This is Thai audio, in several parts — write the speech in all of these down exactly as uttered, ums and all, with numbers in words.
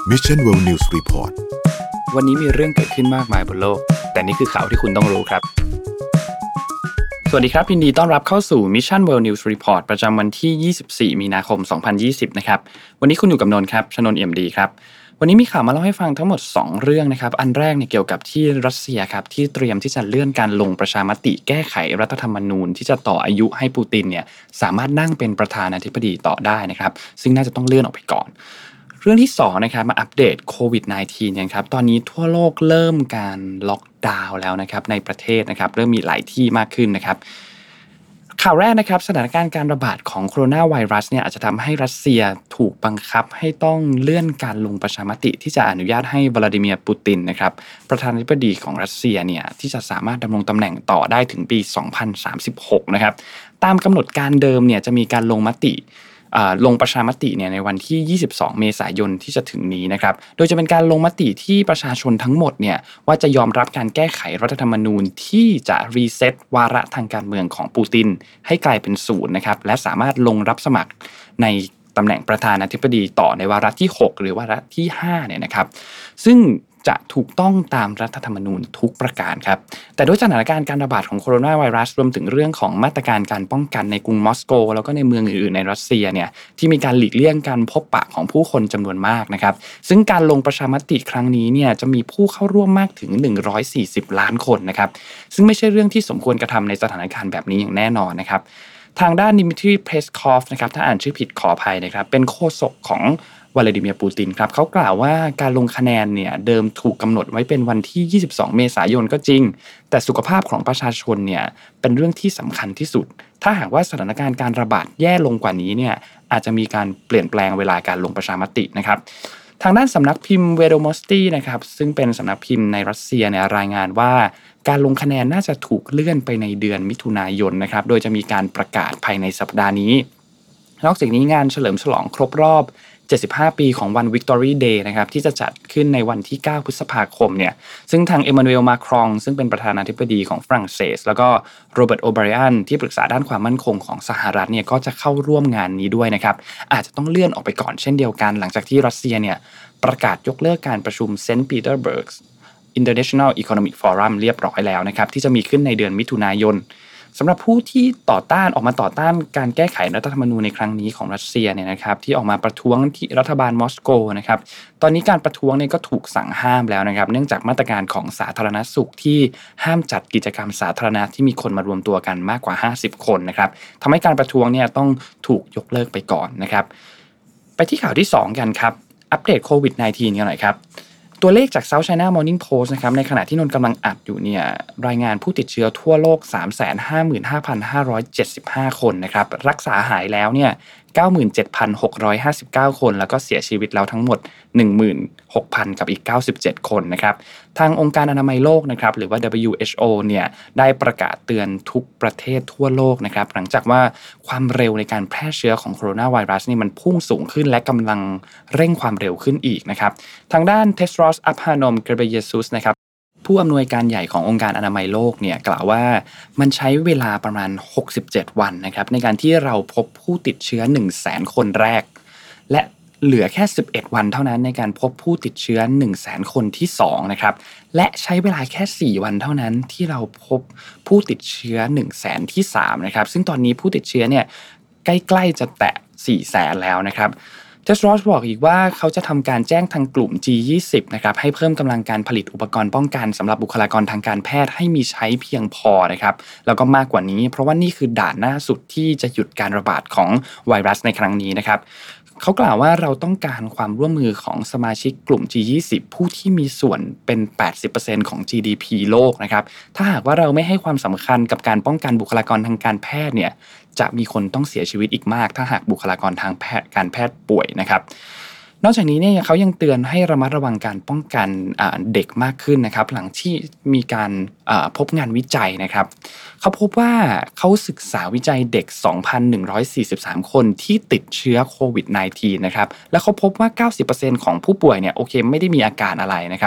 Mission World News Report วันนี้มีเรื่องเกิดขึ้นมากมายบนโลกแต่นี่คือข่าวที่คุณต้องรู้ครับสวัสดีครับยินดีต้อนรับเข้าสู่ Mission World News Report ประจำวันที่ยี่สิบสี่มีนาคมสองพันยี่สิบนะครับวันนี้คุณอยู่กับนนท์ครับชนนท์เอี่ยมดีครับวันนี้มีข่าวมาเล่าให้ฟังทั้งหมดสองเรื่องนะครับอันแรกเนี่ยเกี่ยวกับที่รัสเซียครับที่เตรียมที่จะเลื่อนการลงประชามติแก้ไขรัฐธรรมนูญที่จะต่ออายุให้ปูตินเนี่ยสามารถนั่งเป็นประธานาธิบดีต่อได้นะครับซึ่งน่าจะต้องเลื่อนออกไปก่อนเรื่องที่สองนะครับมาอัปเดตโควิด สิบเก้า เนี่ยครับตอนนี้ทั่วโลกเริ่มการล็อกดาวน์แล้วนะครับในประเทศนะครับเริ่มมีหลายที่มากขึ้นนะครับข่าวแรกนะครับสถานการณ์การระบาดของโคโรนาไวรัสเนี่ยอาจจะทำให้รัสเซียถูกบังคับให้ต้องเลื่อนการลงประชามติที่จะอนุญาตให้วลาดิเมียร์ปูตินนะครับประธานาธิบดีของรัสเซียเนี่ยที่จะสามารถดำรงตำแหน่งต่อได้ถึงปีสองพันสามสิบหกนะครับตามกำหนดการเดิมเนี่ยจะมีการลงมติลงประชามติเนี่ยในวันที่ยี่สิบสองเมษายนที่จะถึงนี้นะครับโดยจะเป็นการลงมติที่ประชาชนทั้งหมดเนี่ยว่าจะยอมรับการแก้ไขรัฐธรรมนูญที่จะรีเซ็ตวาระทางการเมืองของปูตินให้กลายเป็นศูนย์นะครับและสามารถลงรับสมัครในตำแหน่งประธานาธิบดีต่อในวาระที่หกหรือวาระที่ห้าเนี่ยนะครับซึ่งจะถูกต้องตามรัฐธรรมนูญทุกประการครับแต่ด้วยสถานการณ์การระบาดของโคโรนาไวรัสรวมถึงเรื่องของมาตรการการป้องกันในกรุงมอสโกแล้วก็ในเมืองอื่นๆในรัสเซียเนี่ยที่มีการหลีกเลี่ยงการพบปะของผู้คนจำนวนมากนะครับซึ่งการลงประชามติครั้งนี้เนี่ยจะมีผู้เข้าร่วมมากถึงหนึ่งร้อยสี่สิบล้านคนนะครับซึ่งไม่ใช่เรื่องที่สมควรกระทำในสถานการณ์แบบนี้อย่างแน่นอนนะครับทางด้านดิมิทรีเพสคอฟนะครับถ้าอ่านชื่อผิดขออภัยนะครับเป็นโฆษกของวลาดิเมียร์ปูตินครับเขากล่าวว่าการลงคะแนนเนี่ยเดิมถูกกำหนดไว้เป็นวันที่ยี่สิบสองเมษายนก็จริงแต่สุขภาพของประชาชนเนี่ยเป็นเรื่องที่สำคัญที่สุดถ้าหากว่าสถานการณ์การระบาดแย่ลงกว่านี้เนี่ยอาจจะมีการเปลี่ยนแปลงเวลาการลงประชามตินะครับทางด้านสำนักพิมพ์เวโดมอสตี้นะครับซึ่งเป็นสำนักพิมพ์ในรัสเซียเนี่ยรายงานว่าการลงคะแนนน่าจะถูกเลื่อนไปในเดือนมิถุนายนนะครับโดยจะมีการประกาศภายในสัปดาห์นี้นอกจากนี้งานเฉลิมฉลองครบรอบเจ็ดสิบห้าปีของวัน Victory Day นะครับที่จะจัดขึ้นในวันที่เก้าพฤษภาคมเนี่ยซึ่งทางเอมมานูเอลมาครองซึ่งเป็นประธานาธิบดีของฝรั่งเศสแล้วก็โรเบิร์ตโอไบรอันที่ปรึกษาด้านความมั่นคงของสหรัฐเนี่ยก็จะเข้าร่วมงานนี้ด้วยนะครับอาจจะต้องเลื่อนออกไปก่อนเช่นเดียวกันหลังจากที่รัสเซียเนี่ยประกาศยกเลิกการประชุมเซนต์ปีเตอร์เบิร์ก International Economic Forum เรียบร้อยแล้วนะครับที่จะมีขึ้นในเดือนมิถุนายนสำหรับผู้ที่ต่อต้านออกมาต่อต้านการแก้ไขรัฐธรรมนูญในครั้งนี้ของรัสเซียเนี่ยนะครับที่ออกมาประท้วงที่รัฐบาลมอสโกนะครับตอนนี้การประท้วงเนี่ยก็ถูกสั่งห้ามแล้วนะครับเนื่องจากมาตรการของสาธารณสุขที่ห้ามจัดกิจกรรมสาธารณะที่มีคนมารวมตัวกันมากกว่าห้าสิบคนนะครับทำให้การประท้วงเนี่ยต้องถูกยกเลิกไปก่อนนะครับไปที่ข่าวที่สองกันครับอัปเดตโควิด สิบเก้า กันหน่อยครับตัวเลขจาก South China Morning Post นะครับในขณะที่นนท์กำลังอัดอยู่เนี่ยรายงานผู้ติดเชื้อทั่วโลก สามแสนห้าหมื่นห้าพันห้าร้อยเจ็ดสิบห้า คนนะครับรักษาหายแล้วเนี่ย เก้าหมื่นเจ็ดพันหกร้อยห้าสิบเก้า คนแล้วก็เสียชีวิตแล้วทั้งหมด หนึ่งหมื่นหกพัน กับอีกเก้าสิบเจ็ดคนนะครับทางองค์การอนามัยโลกนะครับหรือว่า ดับเบิลยู เอช โอ เนี่ยได้ประกาศเตือนทุกประเทศทั่วโลกนะครับหลังจากว่าความเร็วในการแพร่เชื้อของโคโรนาไวรัสนี่มันพุ่งสูงขึ้นและกำลังเร่งความเร็วขึ้นอีกนะครับทางด้านเทสรอส อัพฮานอม เกรเบเยซุสนะครับผู้อำนวยการใหญ่ขององค์การอนามัยโลกเนี่ยกล่าวว่ามันใช้เวลาประมาณหกสิบเจ็ดวันนะครับในการที่เราพบผู้ติดเชื้อ หนึ่งแสน คนแรกและเหลือแค่สิบเอ็ดวันเท่านั้นในการพบผู้ติดเชื้อ หนึ่งแสน คนที่สองนะครับและใช้เวลาแค่สี่วันเท่านั้นที่เราพบผู้ติดเชื้อ หนึ่งแสน ที่สามนะครับซึ่งตอนนี้ผู้ติดเชื้อเนี่ยใกล้ๆจะแตะ สี่แสน แล้วนะครับเทสรอสบอกอีกว่าเขาจะทำการแจ้งทางกลุ่ม จี ยี่สิบ นะครับให้เพิ่มกำลังการผลิตอุปกรณ์ป้องกันสำหรับบุคลากรทางการแพทย์ให้มีใช้เพียงพอนะครับแล้วก็มากกว่านี้เพราะว่านี่คือด่านหน้าสุดที่จะหยุดการระบาดของไวรัสในครั้งนี้นะครับเขากล่าวว่าเราต้องการความร่วมมือของสมาชิกกลุ่ม จี ยี่สิบ ผู้ที่มีส่วนเป็น แปดสิบเปอร์เซ็นต์ ของ จี ดี พี โลกนะครับถ้าหากว่าเราไม่ให้ความสำคัญกับการป้องกันบุคลากรทางการแพทย์เนี่ยจะมีคนต้องเสียชีวิตอีกมากถ้าหากบุคลากรทางแพทย์การแพทย์ป่วยนะครับนอกจากนี้เนี่ยเขายังเตือนให้ระมัดระวังการป้องกันเด็กมากขึ้นนะครับหลังที่มีการพบงานวิจัยนะครับเขาพบว่าเขาศึกษาวิจัยเด็ก สองพันหนึ่งร้อยสี่สิบสาม คนที่ติดเชื้อโควิด สิบเก้า นะครับแล้วเขาพบว่า เก้าสิบเปอร์เซ็นต์ ของผู้ป่วยเนี่ยโอเคไม่ได้มีอาการอะไรนะครับ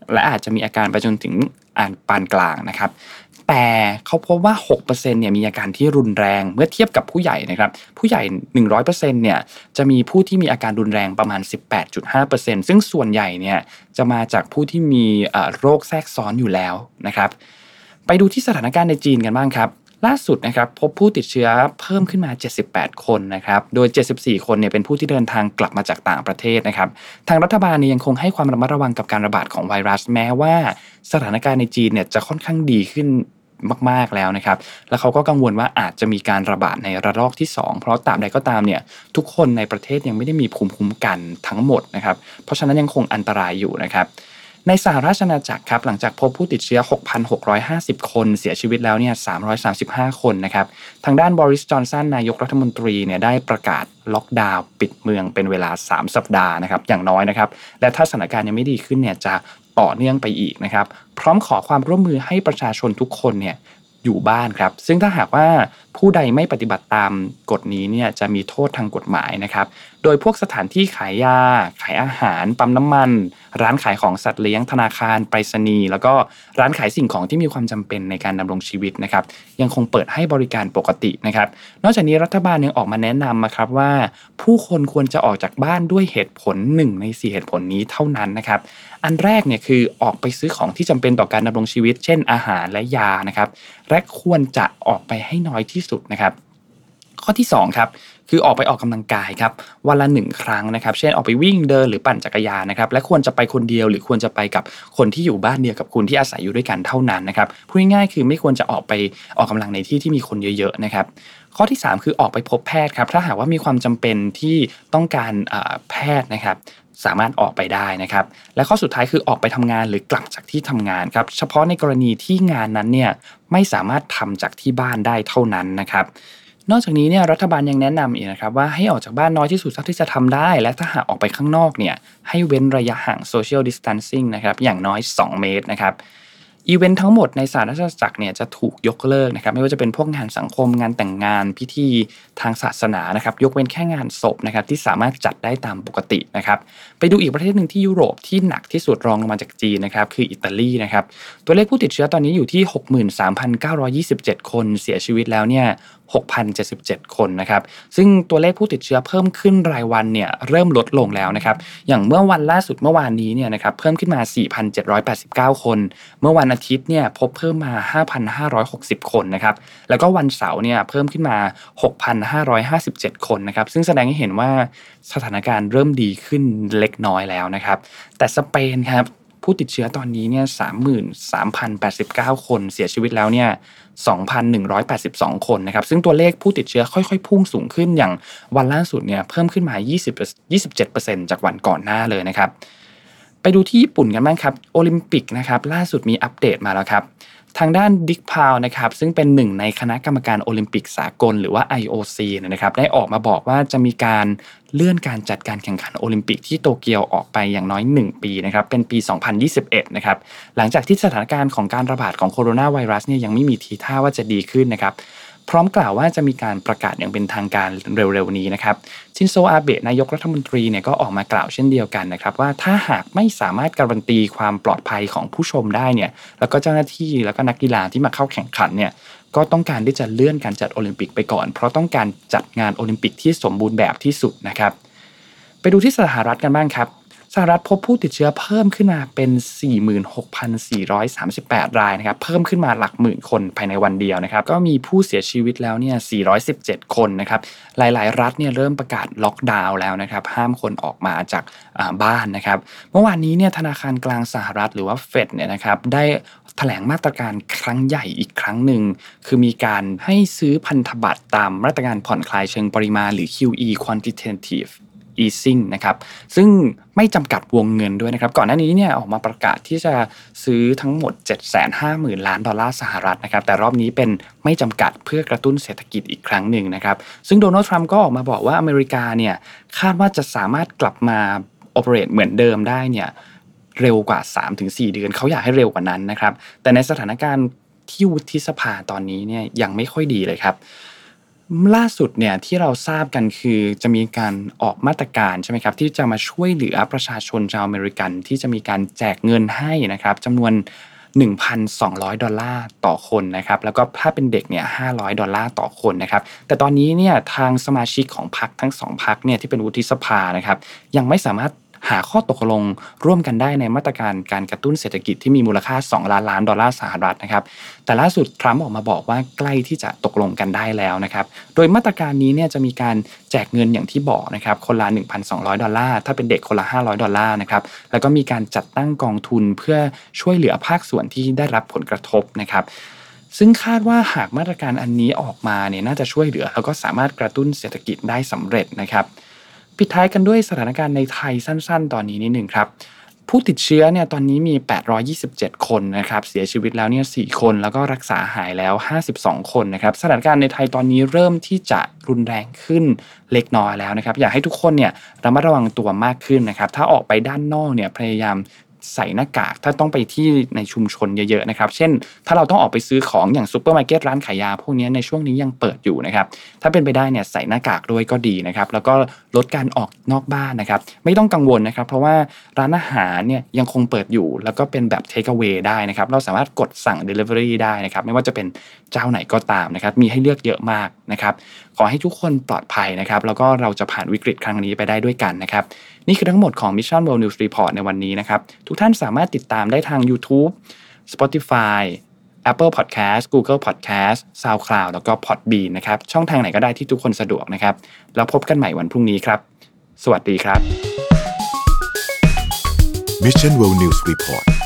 และอาจจะมีอาการไปจนถึงอ่านปานกลางนะครับแต่เขาพบว่า หกเปอร์เซ็นต์ เนี่ยมีอาการที่รุนแรงเมื่อเทียบกับผู้ใหญ่นะครับผู้ใหญ่ หนึ่งร้อยเปอร์เซ็นต์ เนี่ยจะมีผู้ที่มีอาการรุนแรงประมาณ สิบแปดจุดห้าเปอร์เซ็นต์ ซึ่งส่วนใหญ่เนี่ยจะมาจากผู้ที่มีโรคแทรกซ้อนอยู่แล้วนะครับไปดูที่สถานการณ์ในจีนกันบ้างครับล่าสุดนะครับพบผู้ติดเชื้อเพิ่มขึ้นมาเจ็ดสิบแปดคนนะครับโดยเจ็ดสิบสี่คนเนี่ยเป็นผู้ที่เดินทางกลับมาจากต่างประเทศนะครับทางรัฐบาลเนี่ยยังคงให้ความระมัดระวังกับการระบาดของไวรัสแม้ว่าสถานการณ์ในจีนเนี่ยจะค่อนข้างดีขึ้นมากๆแล้วนะครับแล้วเขาก็กังวลว่าอาจจะมีการระบาดในระลอกที่สองเพราะตราบใดก็ตามเนี่ยทุกคนในประเทศยังไม่ได้มีภูมิคุ้มกันทั้งหมดนะครับเพราะฉะนั้นยังคงอันตรายอยู่นะครับในสหราชอาณาจักรครับหลังจากพบผู้ติดเชื้อ หกพันหกร้อยห้าสิบ คนเสียชีวิตแล้วเนี่ยสามร้อยสามสิบห้าคนนะครับทางด้านบริส จอนสันนายกรัฐมนตรีเนี่ยได้ประกาศล็อกดาวน์ปิดเมืองเป็นเวลาสามสัปดาห์นะครับอย่างน้อยนะครับและถ้าสถานการณ์ยังไม่ดีขึ้นเนี่ยจะต่อเนื่องไปอีกนะครับพร้อมขอความร่วมมือให้ประชาชนทุกคนเนี่ยอยู่บ้านครับซึ่งถ้าหากว่าผู้ใดไม่ปฏิบัติตามกฎนี้เนี่ยจะมีโทษทางกฎหมายนะครับโดยพวกสถานที่ขายยาขายอาหารปั๊มน้ำมันร้านขายของสัตว์เลี้ยงธนาคารไปรษณีย์แล้วก็ร้านขายสิ่งของที่มีความจำเป็นในการดำรงชีวิตนะครับยังคงเปิดให้บริการปกตินะครับนอกจากนี้รัฐบาลยังออกมาแนะนำมาครับว่าผู้คนควรจะออกจากบ้านด้วยเหตุผลหนึ่งในสี่เหตุผลนี้เท่านั้นนะครับอันแรกเนี่ยคือออกไปซื้อของที่จำเป็นต่อการดำรงชีวิตเช่นอาหารและยานะครับและควรจะออกไปให้น้อยที่สุดนะครับข้อที่สองครับคือออกไปออกกำลังกายครับวันละหนึ่งครั้งนะครับเช่นออกไปวิ่งเดินหรือปั่นจักรยานนะครับและควรจะไปคนเดียวหรือควรจะไปกับคนที่อยู่บ้านเดียวกับคุณที่อาศัยอยู่ด้วยกันเท่านั้นนะครับพูดง่ายๆคือไม่ควรจะออกไปออกกำลังในที่ที่มีคนเยอะๆนะครับข้อที่สามคือออกไปพบแพทย์ครับถ้าหากว่ามีความจำเป็นที่ต้องการแพทย์นะครับสามารถออกไปได้นะครับและข้อสุดท้ายคือออกไปทำงานหรือกลับจากที่ทำงานครับเฉพาะในกรณีที่งานนั้นเนี่ยไม่สามารถทำจากที่บ้านได้เท่านั้นนะครับนอกจากนี้เนี่ยรัฐบาลยังแนะนำอีกนะครับว่าให้ออกจากบ้านน้อยที่สุดเท่าที่จะทำได้และถ้าหากออกไปข้างนอกเนี่ยให้เว้นระยะห่าง social distancing นะครับอย่างน้อยสองเมตรนะครับอีเวนต์ทั้งหมดในสหราชอาณาจักรเนี่ยจะถูกยกเลิกนะครับไม่ว่าจะเป็นพวกงานสังคมงานแต่งงานพิธีทางศาสนานะครับยกเว้นแค่งานศพนะครับที่สามารถจัดได้ตามปกตินะครับไปดูอีกประเทศหนึ่งที่ยุโรปที่หนักที่สุดรองลงมาจากจีนนะครับคืออิตาลีนะครับตัวเลขผู้ติดเชื้อตอนนี้อยู่ที่ หกหมื่นสามพันเก้าร้อยยี่สิบเจ็ด คนเสียชีวิตแล้วเนี่ย หกพันเจ็ดสิบเจ็ด คนนะครับซึ่งตัวเลขผู้ติดเชื้อเพิ่มขึ้นรายวันเนี่ยเริ่มลดลงแล้วนะครับอย่างเมื่อวันล่าสุดเมื่อวานนี้เนี่ยนะครับเพิ่มขึ้นมา สี่พันเจ็ดร้อยแปดสิบเก้า คนเมื่อวันอาทิตย์เนี่ยพบเพิ่มมา ห้าพันห้าร้อยหกสิบ คนนะครับแล้วก็วันเสาร์เนี่ยเพิ่มขึ้นมา หกพันห้าร้อยห้าสิบเจ็ด คนนะครับซึ่งแสดงให้เห็นว่าสถานการณ์เริ่มดีขึ้นเล็กน้อยแล้วนะครับแต่สเปนครับผู้ติดเชื้อตอนนี้เนี่ย สามหมื่นสามพันแปดสิบเก้า คนเสียชีวิตแล้วเนี่ย สองพันหนึ่งร้อยแปดสิบสอง คนนะครับซึ่งตัวเลขผู้ติดเชื้อค่อยๆพุ่งสูงขึ้นอย่างวันล่าสุดเนี่ยเพิ่มขึ้นมา ยี่สิบ ยี่สิบเจ็ดเปอร์เซ็นต์ จากวันก่อนหน้าเลยนะครับไปดูที่ญี่ปุ่นกันบ้างครับโอลิมปิกนะครับล่าสุดมีอัปเดตมาแล้วครับทางด้านดิกพาวนะครับซึ่งเป็นหนึ่งในคณะกรรมการโอลิมปิกสากลหรือว่า ไอ โอ ซี นะครับได้ออกมาบอกว่าจะมีการเลื่อนการจัดการแข่งขันโอลิมปิกที่โตเกียวออกไปอย่างน้อยหนึ่งปีนะครับเป็นปีสองพันยี่สิบเอ็ดนะครับหลังจากที่สถานการณ์ของการระบาดของโคโรนาไวรัสเนี่ยยังไม่มีทีท่าว่าจะดีขึ้นนะครับพร้อมกล่าวว่าจะมีการประกาศอย่างเป็นทางการเร็วๆนี้นะครับชินโซอาเบะนายกรัฐมนตรีเนี่ยก็ออกมากล่าวเช่นเดียวกันนะครับว่าถ้าหากไม่สามารถการันตีความปลอดภัยของผู้ชมได้เนี่ยแล้วก็เจ้าหน้าที่แล้วก็นักกีฬาที่มาเข้าแข่งขันเนี่ยก็ต้องการที่จะเลื่อนการจัดโอลิมปิกไปก่อนเพราะต้องการจัดงานโอลิมปิกที่สมบูรณ์แบบที่สุดนะครับไปดูที่สหรัฐกันบ้างครับสหรัฐพบผู้ติดเชื้อเพิ่มขึ้นมาเป็น สี่หมื่นหกพันสี่ร้อยสามสิบแปด รายนะครับเพิ่มขึ้นมาหลักหมื่นคนภายในวันเดียวนะครับก็มีผู้เสียชีวิตแล้วเนี่ยสี่ร้อยสิบเจ็ดคนนะครับหลายๆรัฐเนี่ยเริ่มประกาศล็อกดาวน์แล้วนะครับห้ามคนออกมาจากบ้านนะครับเมื่อวานนี้เนี่ยธนาคารกลางสหรัฐหรือว่าเฟดเนี่ยนะครับได้แถลงมาตรการครั้งใหญ่อีกครั้งหนึ่งคือมีการให้ซื้อพันธบัตรตามมาตรการผ่อนคลายเชิงปริมาณหรือ คิว อี quantitative easing นะครับซึ่งไม่จำกัดวงเงินด้วยนะครับก่อนหน้านี้เนี่ยออกมาประกาศที่จะซื้อทั้งหมด เจ็ดแสนห้าหมื่น ล้านดอลลาร์สหรัฐนะครับแต่รอบนี้เป็นไม่จำกัดเพื่อกระตุ้นเศรษฐกิจอีกครั้งหนึ่งนะครับซึ่งโดนัลด์ทรัมป์ก็ออกมาบอกว่าอเมริกาเนี่ยคาดว่าจะสามารถกลับมา operate เหมือนเดิมได้เนี่ยเร็วกว่า สามถึงสี่ เดือนเขาอยากให้เร็วกว่านั้นนะครับแต่ในสถานการณ์ที่วุฒิสภาตอนนี้เนี่ยยังไม่ค่อยดีเลยครับล่าสุดเนี่ยที่เราทราบกันคือจะมีการออกมาตรการใช่ไหมครับที่จะมาช่วยเหลือประชาชนชาวอเมริกันที่จะมีการแจกเงินให้นะครับจำนวน หนึ่งพันสองร้อย ดอลลาร์ต่อคนนะครับแล้วก็ถ้าเป็นเด็กเนี่ยห้าร้อยดอลลาร์ต่อคนนะครับแต่ตอนนี้เนี่ยทางสมาชิกของพรรคทั้งสองพรรคเนี่ยที่เป็นวุฒิสภานะครับยังไม่สามารถหาข้อตกลงร่วมกันได้ในมาตรการการกระตุ้นเศรษฐกิจที่มีมูลค่าสองล้านล้านดอลลาร์สหรัฐนะครับแต่ล่าสุดทรัมป์ออกมาบอกว่าใกล้ที่จะตกลงกันได้แล้วนะครับโดยมาตรการนี้เนี่ยจะมีการแจกเงินอย่างที่บอกนะครับคนละ หนึ่งพันสองร้อย ดอลลาร์ถ้าเป็นเด็กคนละห้าร้อยดอลลาร์นะครับแล้วก็มีการจัดตั้งกองทุนเพื่อช่วยเหลือภาคส่วนที่ได้รับผลกระทบนะครับซึ่งคาดว่าหากมาตรการอันนี้ออกมาเนี่ยน่าจะช่วยเหลือแล้วก็สามารถกระตุ้นเศรษฐกิจได้สำเร็จนะครับปิดท้ายกันด้วยสถานการณ์ในไทยสั้นๆตอนนี้นิดหนึ่งครับผู้ติดเชื้อเนี่ยตอนนี้มีแปดร้อยยี่สิบเจ็ดคนนะครับเสียชีวิตแล้วเนี่ยสี่คนแล้วก็รักษาหายแล้วห้าสิบสองคนนะครับสถานการณ์ในไทยตอนนี้เริ่มที่จะรุนแรงขึ้นเล็กน้อยแล้วนะครับอยากให้ทุกคนเนี่ยระมัดระวังตัวมากขึ้นนะครับถ้าออกไปด้านนอกเนี่ยพยายามใส่หน้ากากถ้าต้องไปที่ในชุมชนเยอะๆนะครับเช่นถ้าเราต้องออกไปซื้อของอย่างซุปเปอร์มาร์เก็ตร้านขายยาพวกนี้ในช่วงนี้ยังเปิดอยู่นะครับถ้าเป็นไปได้เนี่ยใส่หน้ากากด้วยก็ดีนะครับแล้วก็ลดการออกนอกบ้านนะครับไม่ต้องกังวลนะครับเพราะว่าร้านอาหารเนี่ยยังคงเปิดอยู่แล้วก็เป็นแบบเทคเอา a y ได้นะครับเราสามารถกดสั่ง Delivery ได้นะครับไม่ว่าจะเป็นเจ้าไหนก็ตามนะครับมีให้เลือกเยอะมากนะครับขอให้ทุกคนปลอดภัยนะครับแล้วก็เราจะผ่านวิกฤตครั้งนี้ไปได้ด้วยกันนะครับนี่คือทั้งหมดของ Mission World News Report ในวันนี้นะครับทุกท่านสามารถติดตามได้ทาง YouTube Spotify Apple Podcast Google Podcast SoundCloud แล้วก็ Podbean นะครับช่องทางไหนก็ได้ที่ทุกคนสะดวกนะครับแล้วพบกันใหม่วันพรุ่งนี้ครับสวัสดีครับ Mission World News Report